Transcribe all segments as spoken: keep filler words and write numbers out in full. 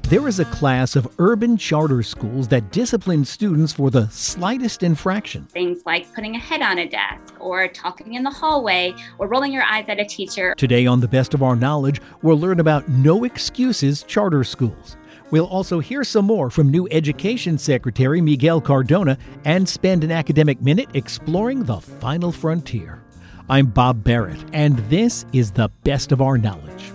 There is a class of urban charter schools that discipline students for the slightest infraction. Things like putting a head on a desk or talking in the hallway or rolling your eyes at a teacher. Today on The Best of Our Knowledge, we'll learn about no excuses charter schools. We'll also hear some more from new Education Secretary Miguel Cardona and spend an academic minute exploring the final frontier. I'm Bob Barrett, and this is The Best of Our Knowledge.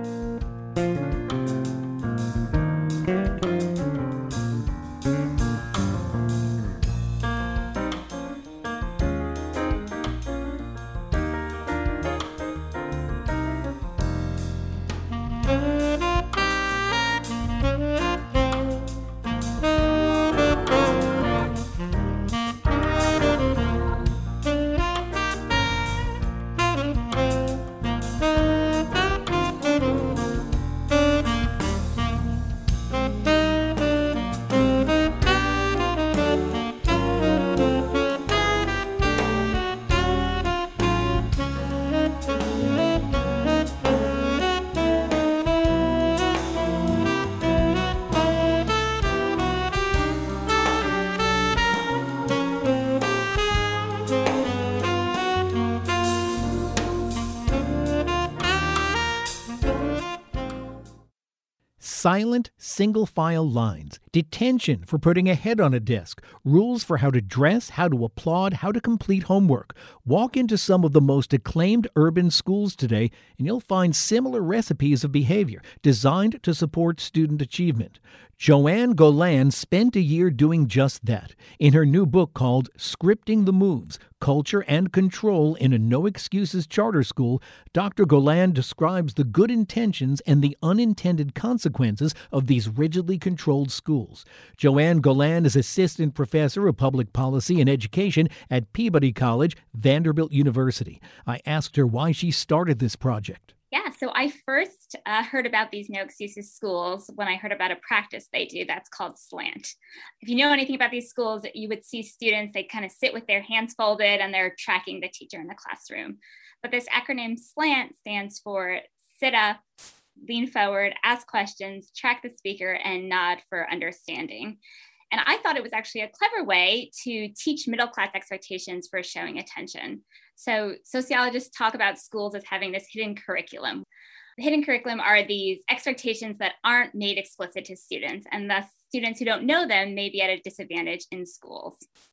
Silent, single-file lines, detention for putting a head on a desk, rules for how to dress, how to applaud, how to complete homework. Walk into some of the most acclaimed urban schools today, and you'll find similar recipes of behavior designed to support student achievement. Joanne Golan spent a year doing just that. In her new book called Scripting the Moves, Culture and Control in a No Excuses Charter School, Doctor Golan describes the good intentions and the unintended consequences of these rigidly controlled schools. Joanne Golan is Assistant Professor of Public Policy and Education at Peabody College, Vanderbilt University. I asked her why she started this project. Yeah, so I first uh, heard about these no excuses schools when I heard about a practice they do that's called SLANT. If you know anything about these schools, you would see students, they kind of sit with their hands folded and they're tracking the teacher in the classroom. But this acronym SLANT stands for sit up, lean forward, ask questions, track the speaker, and nod for understanding. And I thought it was actually a clever way to teach middle-class expectations for showing attention. So sociologists talk about schools as having this hidden curriculum. The hidden curriculum are these expectations that aren't made explicit to students, and thus students who don't know them may be at a disadvantage in schools.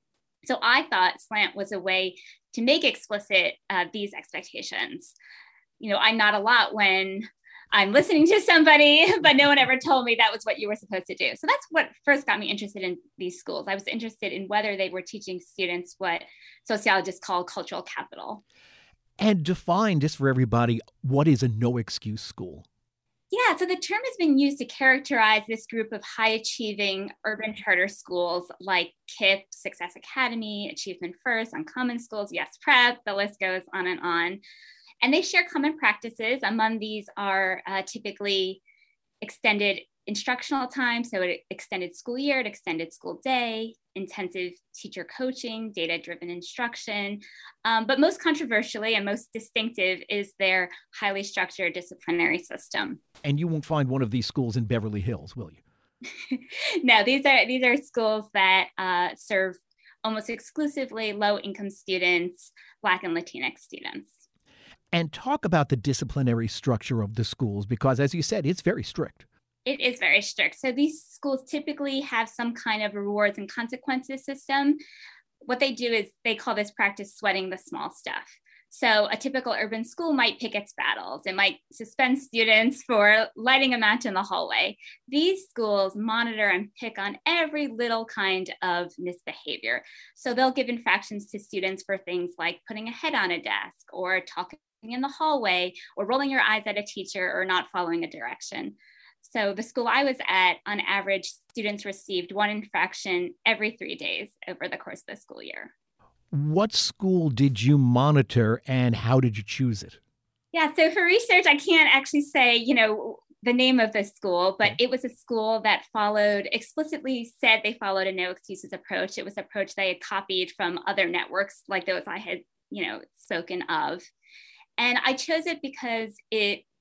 So I thought SLANT was a way to make explicit uh, these expectations. You know, I nod a lot when I'm listening to somebody, but no one ever told me that was what you were supposed to do. So that's what first got me interested in these schools. I was interested in whether they were teaching students what sociologists call cultural capital. And define, just for everybody, what is a no-excuse school? Yeah, so the term has been used to characterize this group of high-achieving urban charter schools like KIPP, Success Academy, Achievement First, Uncommon Schools, Yes Prep, the list goes on and on. And they share common practices. Among these are uh, typically extended instructional time, so an extended school year, an extended school day, intensive teacher coaching, data-driven instruction. Um, but most controversially and most distinctive is their highly structured disciplinary system. And you won't find one of these schools in Beverly Hills, will you? No, these are these are schools that uh, serve almost exclusively low-income students, Black and Latinx students. And talk about the disciplinary structure of the schools, because as you said, it's very strict. It is very strict. So these schools typically have some kind of rewards and consequences system. What they do is they call this practice sweating the small stuff. So a typical urban school might pick its battles. It might suspend students for lighting a match in the hallway. These schools monitor and pick on every little kind of misbehavior. So they'll give infractions to students for things like putting a head on a desk or talking in the hallway or rolling your eyes at a teacher or not following a direction. So the school I was at, on average, students received one infraction every three days over the course of the school year. What school did you monitor and how did you choose it? Yeah, so for research, I can't actually say, you know, the name of the school, but it was a school that followed, explicitly said they followed a no excuses approach. It was an approach they had copied from other networks like those I had, you know, spoken of. And I chose it because it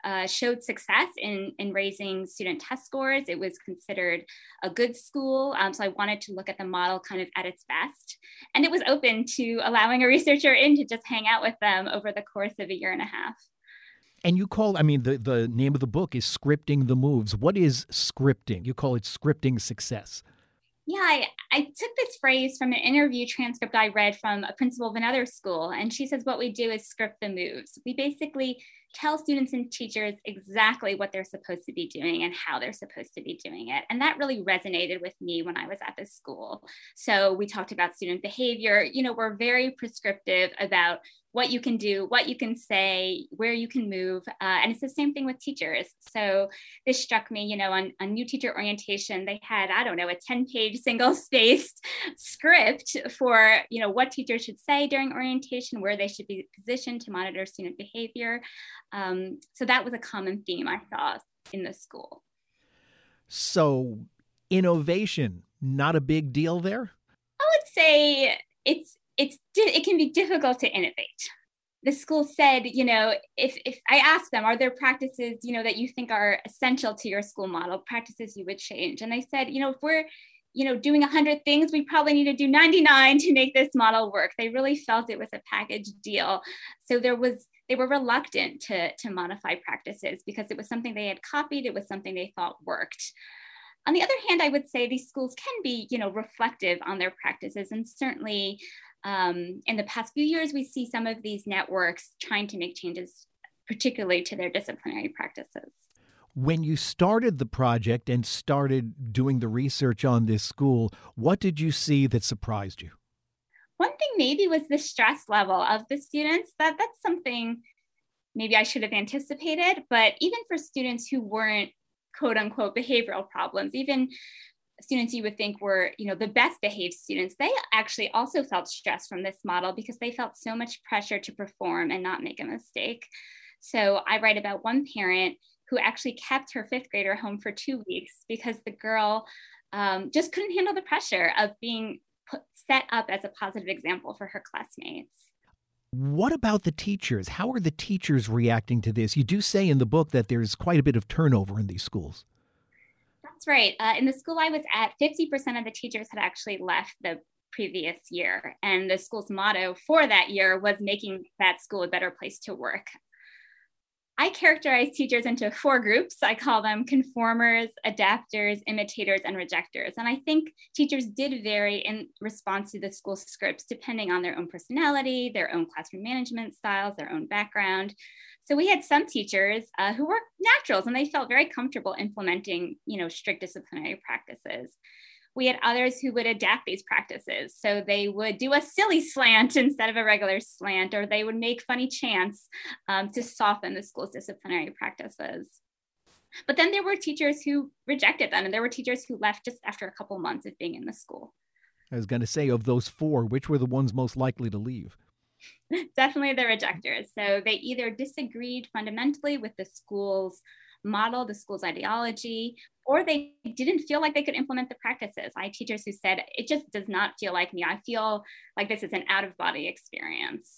uh, showed success in, in raising student test scores. It was considered a good school. Um, so I wanted to look at the model kind of at its best. And it was open to allowing a researcher in to just hang out with them over the course of a year and a half. And you call, I mean, the, the name of the book is Scripting the Moves. What is scripting? You call it scripting success. Yeah, I, I took this phrase from an interview transcript I read from a principal of another school. And she says, what we do is script the moves. We basically tell students and teachers exactly what they're supposed to be doing and how they're supposed to be doing it. And that really resonated with me when I was at this school. So we talked about student behavior. You know, we're very prescriptive about what you can do, what you can say, where you can move. Uh, and it's the same thing with teachers. So this struck me, you know, on, on new teacher orientation, they had, I don't know, a ten page single spaced script for, you know, what teachers should say during orientation, where they should be positioned to monitor student behavior. Um, so that was a common theme I saw in the school. So innovation, not a big deal there? I would say it's It's it can be difficult to innovate. The school said, you know, if if I asked them, are there practices, you know, that you think are essential to your school model, practices you would change? And they said, you know, if we're, you know, doing a hundred things, we probably need to do ninety-nine to make this model work. They really felt it was a package deal. So there was, they were reluctant to, to modify practices because it was something they had copied. It was something they thought worked. On the other hand, I would say these schools can be, you know, reflective on their practices. And certainly um, in the past few years, we see some of these networks trying to make changes, particularly to their disciplinary practices. When you started the project and started doing the research on this school, what did you see that surprised you? One thing maybe was the stress level of the students. That that's something maybe I should have anticipated, but even for students who weren't quote unquote behavioral problems, even students you would think were, you know, the best behaved students, they actually also felt stress from this model because they felt so much pressure to perform and not make a mistake. So I write about one parent who actually kept her fifth grader home for two weeks because the girl um, just couldn't handle the pressure of being put, set up as a positive example for her classmates. What about the teachers? How are the teachers reacting to this? You do say in the book that there's quite a bit of turnover in these schools. That's right. Uh, in the school I was at, fifty percent of the teachers had actually left the previous year. And the school's motto for that year was making that school a better place to work. I characterize teachers into four groups. I call them conformers, adapters, imitators, and rejectors. And I think teachers did vary in response to the school scripts, depending on their own personality, their own classroom management styles, their own background. So we had some teachers uh, who were naturals and they felt very comfortable implementing, you know, strict disciplinary practices. We had others who would adapt these practices. So they would do a silly slant instead of a regular slant, or they would make funny chants um, to soften the school's disciplinary practices. But then there were teachers who rejected them, and there were teachers who left just after a couple months of being in the school. I was going to say, of those four, which were the ones most likely to leave? Definitely the rejectors. So they either disagreed fundamentally with the school's model, the school's ideology, or they didn't feel like they could implement the practices. I had teachers who said, it just does not feel like me. I feel like this is an out-of-body experience.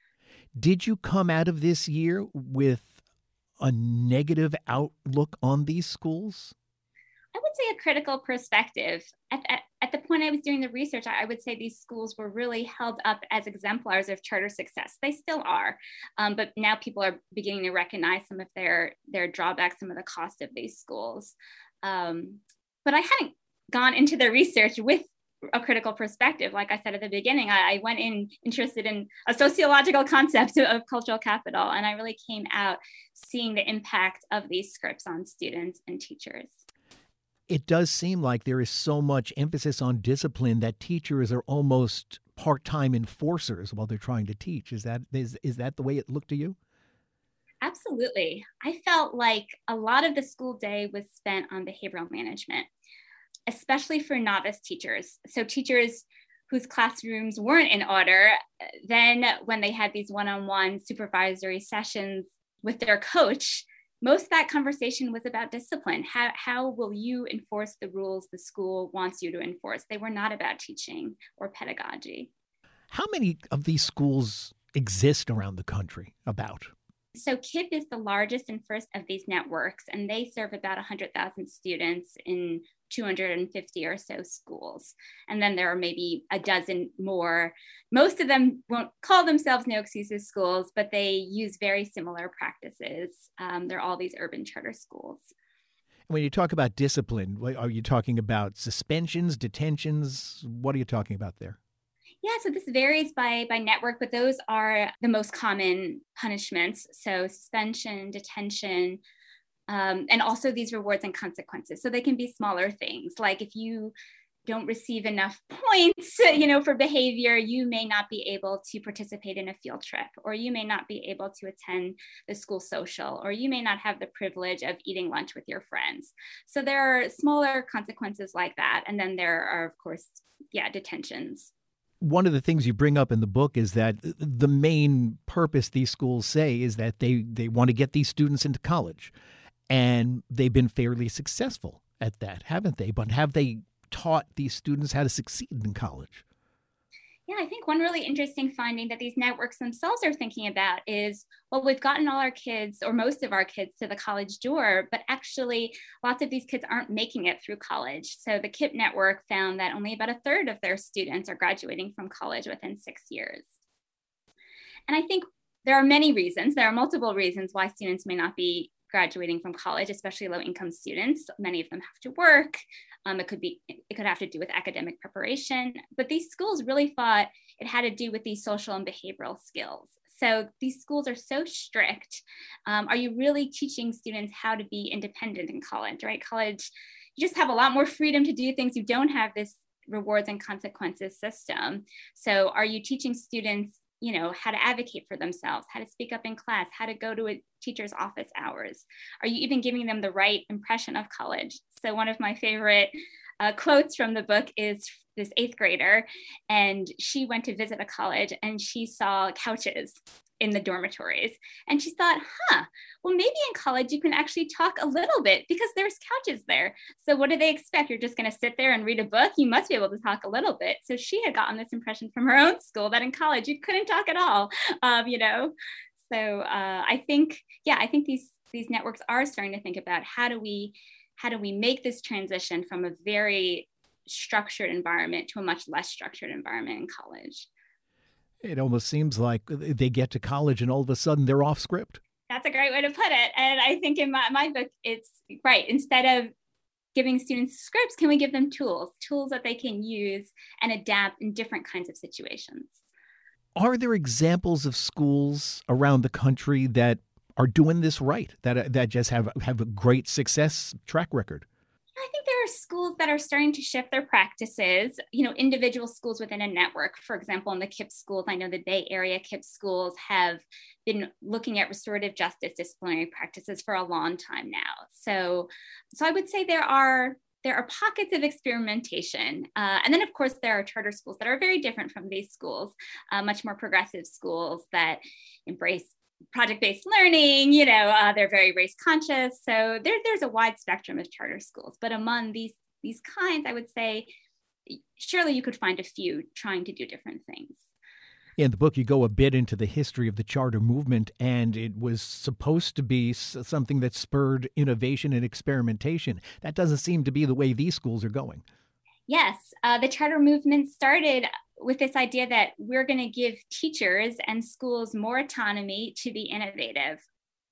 Did you come out of this year with a negative outlook on these schools? I would say a critical perspective. At, at, at the point I was doing the research, I, I would say these schools were really held up as exemplars of charter success. They still are, um, but now people are beginning to recognize some of their, their drawbacks, some of the cost of these schools. Um, but I hadn't gone into the research with a critical perspective. Like I said at the beginning, I, I went in interested in a sociological concept of cultural capital, and I really came out seeing the impact of these scripts on students and teachers. It does seem like there is so much emphasis on discipline that teachers are almost part-time enforcers while they're trying to teach. Is that is, is that the way it looked to you? Absolutely. I felt like a lot of the school day was spent on behavioral management, especially for novice teachers. So teachers whose classrooms weren't in order, then when they had these one-on-one supervisory sessions with their coach, most of that conversation was about discipline. How, how will you enforce the rules the school wants you to enforce? They were not about teaching or pedagogy. How many of these schools exist around the country about? So KIPP is the largest and first of these networks, and they serve about one hundred thousand students in two hundred fifty or so schools. And then there are maybe a dozen more. Most of them won't call themselves No Excuses schools, but they use very similar practices. Um, they're all these urban charter schools. When you talk about discipline, are you talking about suspensions, detentions? What are you talking about there? Yeah, so this varies by, by network, but those are the most common punishments. So suspension, detention, um, and also these rewards and consequences. So they can be smaller things, like if you don't receive enough points, you know, for behavior, you may not be able to participate in a field trip, or you may not be able to attend the school social, or you may not have the privilege of eating lunch with your friends. So there are smaller consequences like that. And then there are, of course, yeah, detentions. One of the things you bring up in the book is that the main purpose these schools say is that they, they want to get these students into college. And they've been fairly successful at that, haven't they? But have they taught these students how to succeed in college? Yeah, I think one really interesting finding that these networks themselves are thinking about is, well, we've gotten all our kids, or most of our kids, to the college door, but actually lots of these kids aren't making it through college. So the KIPP network found that only about a third of their students are graduating from college within six years. And I think there are many reasons. There are multiple reasons why students may not be graduating from college, especially low-income students. Many of them have to work. Um, it could be, it could have to do with academic preparation, but these schools really thought it had to do with these social and behavioral skills. So these schools are so strict. Um, are you really teaching students how to be independent in college, right? College, you just have a lot more freedom to do things. You don't have this rewards and consequences system. So are you teaching students, you know, how to advocate for themselves, how to speak up in class, how to go to a teacher's office hours? Are you even giving them the right impression of college? So one of my favorite uh, quotes from the book is this eighth grader, and she went to visit a college and she saw couches in the dormitories. And she thought, huh, well, maybe in college you can actually talk a little bit because there's couches there. So what do they expect? You're just going to sit there and read a book? You must be able to talk a little bit. So she had gotten this impression from her own school that in college you couldn't talk at all, um, you know? So uh, I think, yeah, I think these these networks are starting to think about how do we how do we make this transition from a very structured environment to a much less structured environment in college. It almost seems like they get to college and all of a sudden they're off script. That's a great way to put it. And I think in my, my book, it's right. Instead of giving students scripts, can we give them tools, tools that they can use and adapt in different kinds of situations? Are there examples of schools around the country that are doing this right, that that just have, have a great success track record? I think there are schools that are starting to shift their practices, you know, individual schools within a network. For example, in the KIPP schools, I know the Bay Area KIPP schools have been looking at restorative justice disciplinary practices for a long time now. So, so I would say there are there are pockets of experimentation. Uh, and then, of course, there are charter schools that are very different from these schools, uh, much more progressive schools that embrace project-based learning, you know, uh, they're very race conscious. So there, there's a wide spectrum of charter schools. But among these, these kinds, I would say, surely you could find a few trying to do different things. In the book, you go a bit into the history of the charter movement, and it was supposed to be something that spurred innovation and experimentation. That doesn't seem to be the way these schools are going. Yes, uh, the charter movement started with this idea that we're going to give teachers and schools more autonomy to be innovative.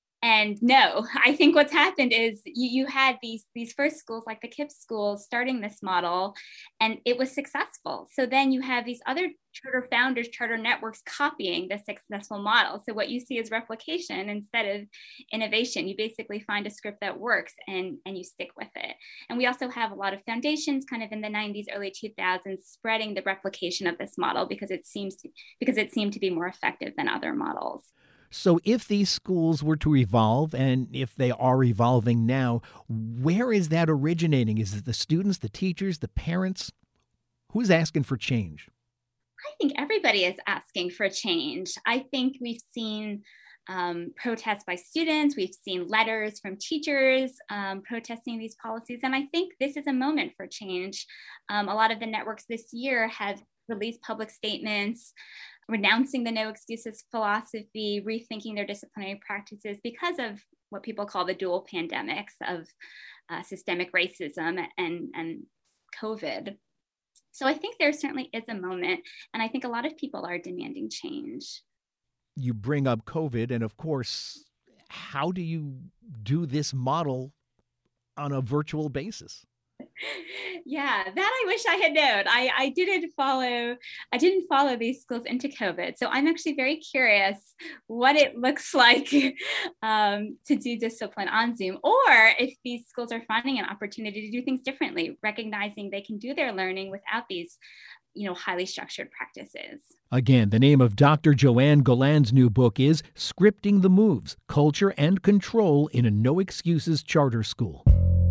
And no, I think what's happened is you, you had these, these first schools like the KIPP schools starting this model, and it was successful. So then you have these other charter founders, charter networks copying the successful model. So what you see is replication instead of innovation. You basically find a script that works and, and you stick with it. And we also have a lot of foundations kind of in the nineties, early two thousands, spreading the replication of this model because it seems to, because it seemed to be more effective than other models. So if these schools were to evolve, and if they are evolving now, where is that originating? Is it the students, the teachers, the parents? Who's asking for change? I think everybody is asking for change. I think we've seen um, protests by students. We've seen letters from teachers um, protesting these policies. And I think this is a moment for change. Um, a lot of the networks this year have released public statements renouncing the no excuses philosophy, rethinking their disciplinary practices because of what people call the dual pandemics of uh, systemic racism and, and COVID. So I think there certainly is a moment, and I think a lot of people are demanding change. You bring up COVID, and of course, how do you do this model on a virtual basis? Yeah, that I wish I had known. I, I didn't follow, I didn't follow these schools into COVID. So I'm actually very curious what it looks like um, to do discipline on Zoom, or if these schools are finding an opportunity to do things differently, recognizing they can do their learning without these, you know, highly structured practices. Again, the name of Doctor Joanne Golan's new book is Scripting the Moves, Culture and Control in a No Excuses Charter School.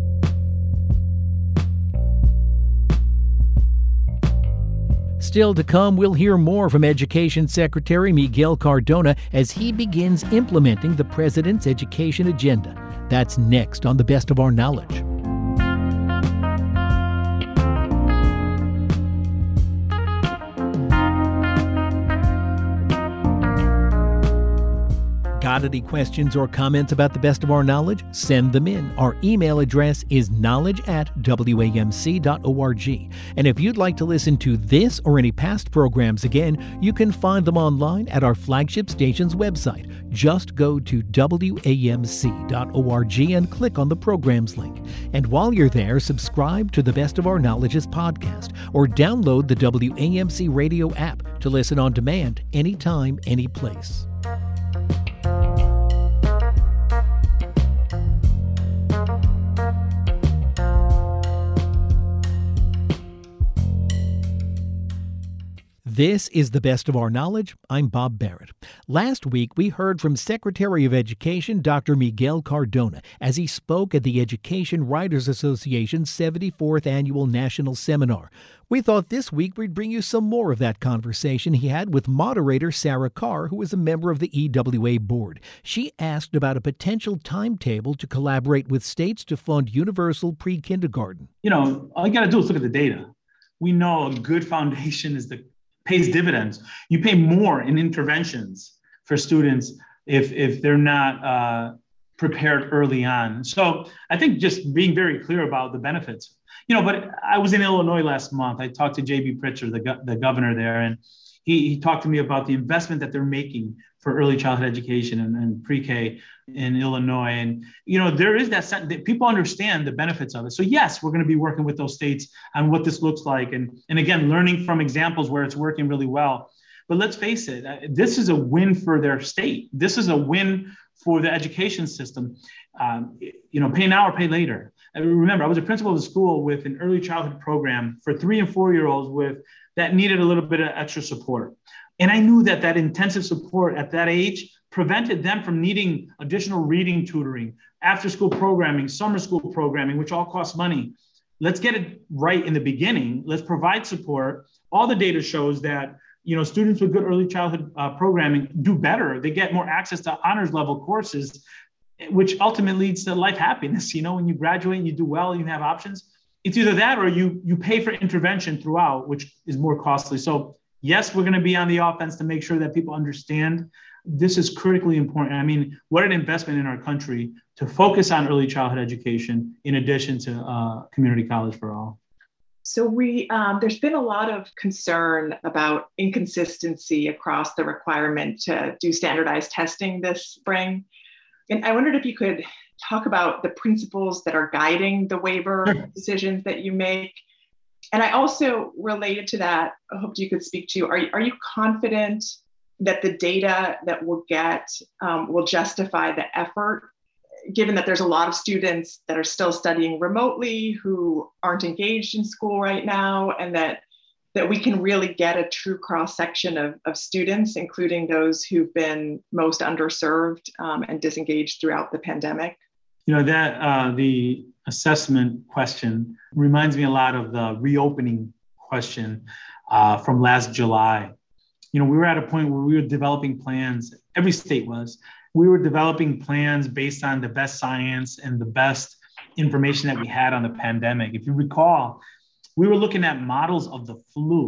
Still to come, we'll hear more from Education Secretary Miguel Cardona as he begins implementing the President's education agenda. That's next on The Best of Our Knowledge. Got any questions or comments about The Best of Our Knowledge? Send them in. Our email address is knowledge at w a m c dot org. And if you'd like to listen to this or any past programs again, you can find them online at our flagship station's website. Just go to w a m c dot org and click on the programs link. And while you're there, subscribe to The Best of Our Knowledge's podcast or download the W A M C radio app to listen on demand anytime, any place. This is The Best of Our Knowledge. I'm Bob Barrett. Last week, we heard from Secretary of Education Doctor Miguel Cardona as he spoke at the Education Writers Association's seventy-fourth Annual National Seminar. We thought this week we'd bring you some more of that conversation he had with moderator Sarah Carr, who is a member of the E W A board. She asked about a potential timetable to collaborate with states to fund universal pre-kindergarten. You know, all you got to do is look at the data. We know a good foundation is the pays dividends. You pay more in interventions for students if if they're not uh, prepared early on. So I think just being very clear about the benefits. You know, but I was in Illinois last month. I talked to J B Pritzker, the, go- the governor there, and he, he talked to me about the investment that they're making for early childhood education and, and pre-K in Illinois. And, you know, there is that sense that people understand the benefits of it. So yes, we're going to be working with those states on what this looks like. And, and again, learning from examples where it's working really well. But let's face it, this is a win for their state. This is a win for the education system. Um, you know, pay now or pay later. I remember, I was a principal of a school with an early childhood program for three and four year olds with that needed a little bit of extra support. And I knew that that intensive support at that age prevented them from needing additional reading tutoring, after school programming, summer school programming, which all costs money. Let's get it right in the beginning. Let's provide support. All the data shows that, you know, students with good early childhood uh, programming do better. They get more access to honors level courses, which ultimately leads to life happiness. You know, when you graduate and you do well, you have options. It's either that or you you pay for intervention throughout, which is more costly. So yes, we're going to be on the offense to make sure that people understand this is critically important. I mean, what an investment in our country to focus on early childhood education in addition to uh, community college for all. So we, um, there's been a lot of concern about inconsistency across the requirement to do standardized testing this spring. And I wondered if you could talk about the principles that are guiding the waiver sure. decisions that you make. And I also, related to that, I hope you could speak to, are, are you confident that the data that we'll get um, will justify the effort, given that there's a lot of students that are still studying remotely who aren't engaged in school right now, and that that we can really get a true cross-section of, of students, including those who've been most underserved um, and disengaged throughout the pandemic? You know, that uh, the assessment question reminds me a lot of the reopening question uh, from last July. You know, we were at a point where we were developing plans, every state was, we were developing plans based on the best science and the best information that we had on the pandemic. If you recall, we were looking at models of the flu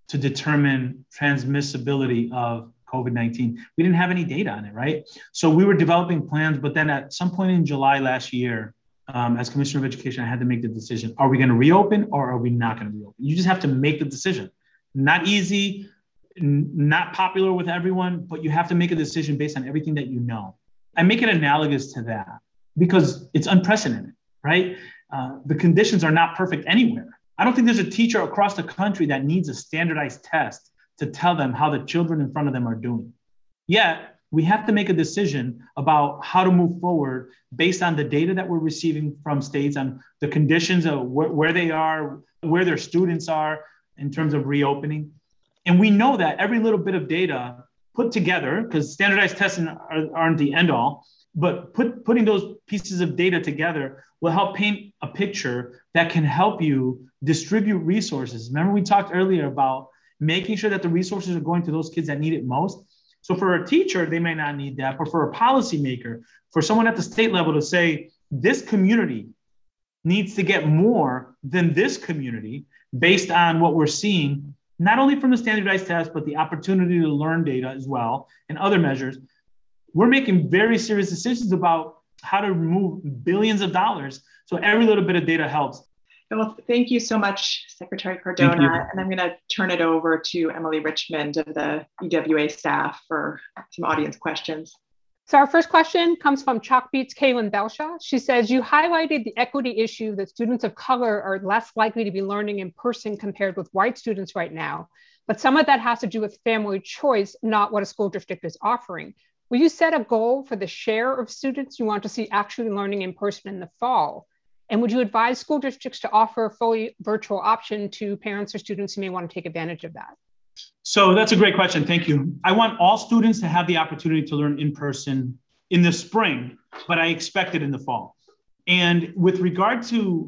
to determine transmissibility of COVID nineteen. We didn't have any data on it, right? So we were developing plans, but then at some point in July last year, um, as Commissioner of Education, I had to make the decision. Are we going to reopen or are we not going to reopen? You just have to make the decision. Not easy, n- not popular with everyone, but you have to make a decision based on everything that you know. I make it analogous to that because it's unprecedented, right? Uh, the conditions are not perfect anywhere. I don't think there's a teacher across the country that needs a standardized test to tell them how the children in front of them are doing. Yet, we have to make a decision about how to move forward based on the data that we're receiving from states, on the conditions of wh- where they are, where their students are in terms of reopening. And we know that every little bit of data put together, because standardized testing are, aren't the end all, but put, putting those pieces of data together will help paint a picture that can help you distribute resources. Remember, we talked earlier about making sure that the resources are going to those kids that need it most. So for a teacher, they may not need that, but for a policymaker, for someone at the state level to say, this community needs to get more than this community based on what we're seeing, not only from the standardized test, but the opportunity to learn data as well and other measures. We're making very serious decisions about how to remove billions of dollars. So every little bit of data helps. Well, thank you so much, Secretary Cardona. And I'm going to turn it over to Emily Richmond of the E W A staff for some audience questions. So our first question comes from Chalkbeat's Kaylin Belshaw. She says, you highlighted the equity issue that students of color are less likely to be learning in person compared with white students right now. But some of that has to do with family choice, not what a school district is offering. Will you set a goal for the share of students you want to see actually learning in person in the fall? And would you advise school districts to offer a fully virtual option to parents or students who may want to take advantage of that? So that's a great question. Thank you. I want all students to have the opportunity to learn in person in the spring, but I expect it in the fall. And with regard to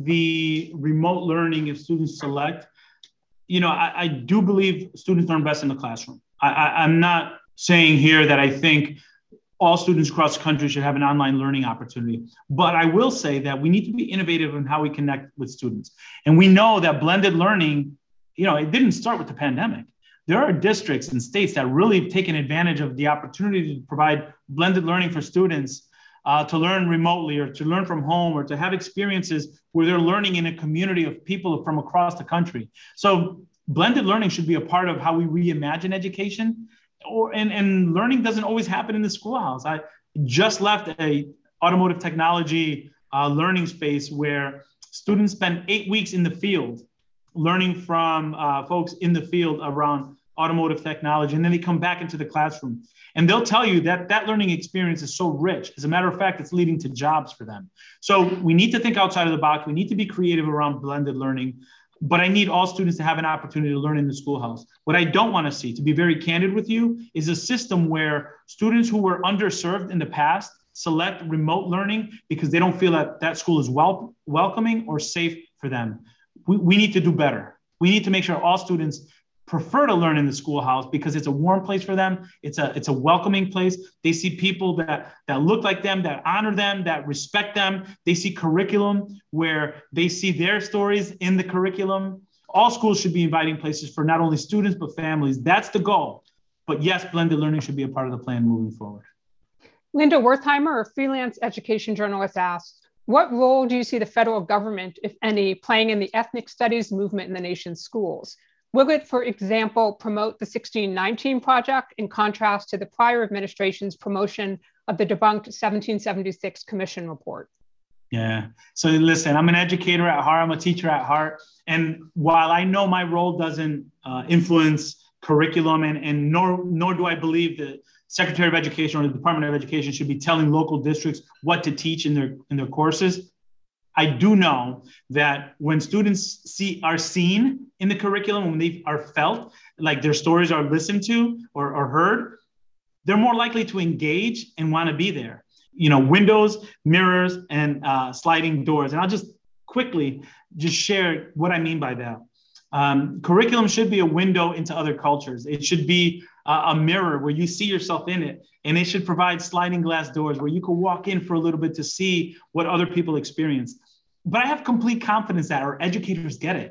the remote learning, if students select, you know, I, I do believe students learn best in the classroom. I, I, I'm not saying here that I think all students across the country should have an online learning opportunity. But I will say that we need to be innovative in how we connect with students. And we know that blended learning, you know, it didn't start with the pandemic. There are districts and states that really have taken advantage of the opportunity to provide blended learning for students uh, to learn remotely or to learn from home or to have experiences where they're learning in a community of people from across the country. So blended learning should be a part of how we reimagine education. Or and, and learning doesn't always happen in the schoolhouse. I just left a automotive technology uh, learning space where students spend eight weeks in the field learning from uh, folks in the field around automotive technology, and then they come back into the classroom. And they'll tell you that that learning experience is so rich. As a matter of fact, it's leading to jobs for them. So we need to think outside of the box. We need to be creative around blended learning. But I need all students to have an opportunity to learn in the schoolhouse. What I don't want to see, to be very candid with you, is a system where students who were underserved in the past select remote learning because they don't feel that that school is wel- welcoming or safe for them. We, we need to do better. We need to make sure all students prefer to learn in the schoolhouse because it's a warm place for them. It's a it's a welcoming place. They see people that, that look like them, that honor them, that respect them. They see curriculum where they see their stories in the curriculum. All schools should be inviting places for not only students, but families. That's the goal. But yes, blended learning should be a part of the plan moving forward. Linda Wertheimer, a freelance education journalist, asks, what role do you see the federal government, if any, playing in the ethnic studies movement in the nation's schools? Will it, for example, promote the sixteen nineteen project in contrast to the prior administration's promotion of the debunked seventeen seventy-six Commission report? Yeah. So listen, I'm an educator at heart. I'm a teacher at heart. And while I know my role doesn't uh, influence curriculum, and, and nor, nor do I believe the Secretary of Education or the Department of Education should be telling local districts what to teach in their in their courses, I do know that when students see are seen in the curriculum, when they are felt, like their stories are listened to or, or heard, they're more likely to engage and want to be there. You know, windows, mirrors, and uh, sliding doors. And I'll just quickly just share what I mean by that. Um, curriculum should be a window into other cultures. It should be uh, a mirror where you see yourself in it. And it should provide sliding glass doors where you can walk in for a little bit to see what other people experience. But I have complete confidence that our educators get it.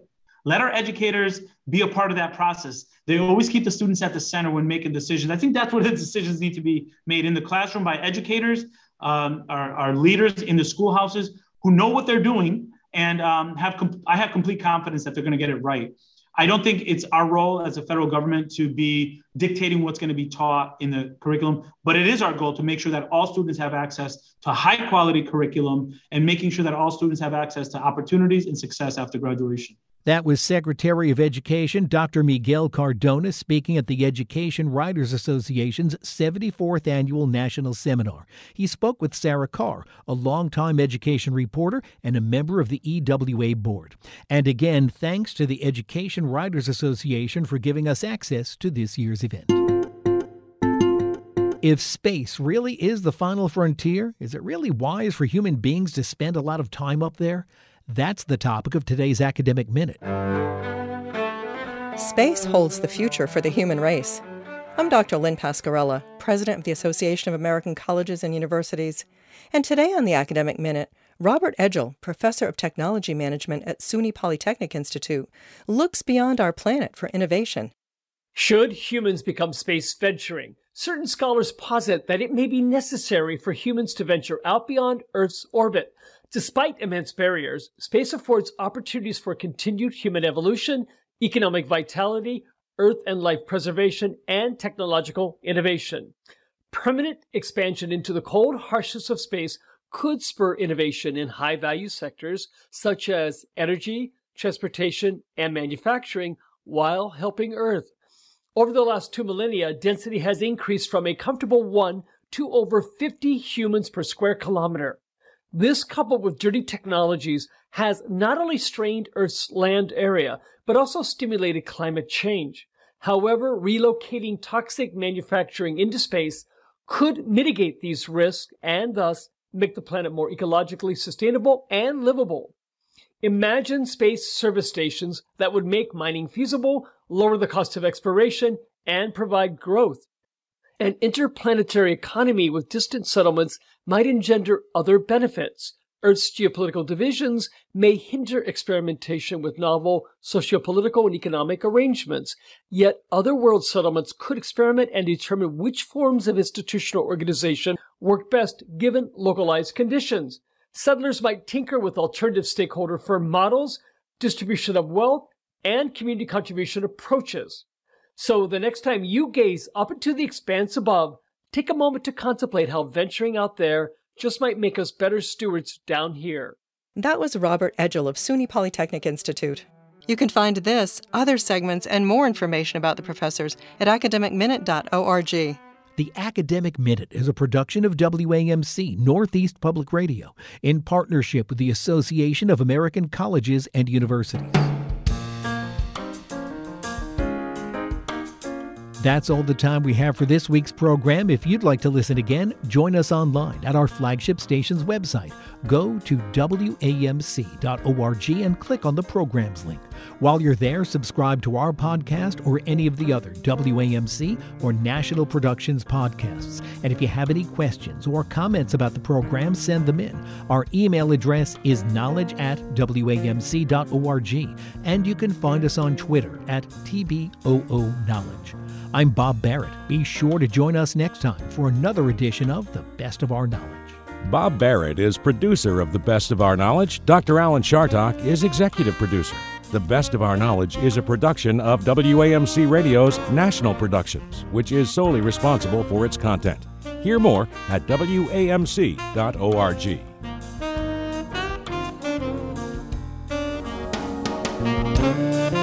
Let our educators be a part of that process. They always keep the students at the center when making decisions. I think that's where the decisions need to be made in the classroom by educators, um, our, our leaders in the schoolhouses who know what they're doing and um, have com- I have complete confidence that they're going to get it right. I don't think it's our role as a federal government to be dictating what's going to be taught in the curriculum, but it is our goal to make sure that all students have access to high quality curriculum and making sure that all students have access to opportunities and success after graduation. That was Secretary of Education Doctor Miguel Cardona speaking at the Education Writers Association's seventy-fourth Annual National Seminar. He spoke with Sarah Carr, a longtime education reporter and a member of the E W A board. And again, thanks to the Education Writers Association for giving us access to this year's event. If space really is the final frontier, is it really wise for human beings to spend a lot of time up there? That's the topic of today's Academic Minute. Space holds the future for the human race. I'm Doctor Lynn Pascarella, President of the Association of American Colleges and Universities. And today on the Academic Minute, Robert Edgell, Professor of Technology Management at SUNY Polytechnic Institute, looks beyond our planet for innovation. Should humans become space venturing, certain scholars posit that it may be necessary for humans to venture out beyond Earth's orbit. Despite immense barriers, space affords opportunities for continued human evolution, economic vitality, Earth and life preservation, and technological innovation. Permanent expansion into the cold harshness of space could spur innovation in high-value sectors such as energy, transportation, and manufacturing, while helping Earth. Over the last two millennia, density has increased from a comfortable one to over fifty humans per square kilometer. This, coupled with dirty technologies, has not only strained Earth's land area, but also stimulated climate change. However, relocating toxic manufacturing into space could mitigate these risks and thus make the planet more ecologically sustainable and livable. Imagine space service stations that would make mining feasible, lower the cost of exploration, and provide growth. An interplanetary economy with distant settlements might engender other benefits. Earth's geopolitical divisions may hinder experimentation with novel sociopolitical and economic arrangements, yet other world settlements could experiment and determine which forms of institutional organization work best given localized conditions. Settlers might tinker with alternative stakeholder firm models, distribution of wealth, and community contribution approaches. So the next time you gaze up into the expanse above, take a moment to contemplate how venturing out there just might make us better stewards down here. That was Robert Edgell of SUNY Polytechnic Institute. You can find this, other segments, and more information about the professors at academic minute dot org. The Academic Minute is a production of W A M C Northeast Public Radio in partnership with the Association of American Colleges and Universities. That's all the time we have for this week's program. If you'd like to listen again, join us online at our flagship station's website. Go to W A M C dot org and click on the programs link. While you're there, subscribe to our podcast or any of the other W A M C or National Productions podcasts. And if you have any questions or comments about the program, send them in. Our email address is knowledge at W A M C dot org, and you can find us on Twitter at T B O O Knowledge. I'm Bob Barrett. Be sure to join us next time for another edition of The Best of Our Knowledge. Bob Barrett is producer of The Best of Our Knowledge. Doctor Alan Chartock is executive producer. The Best of Our Knowledge is a production of W A M C Radio's National Productions, which is solely responsible for its content. Hear more at W A M C dot org. Thank you.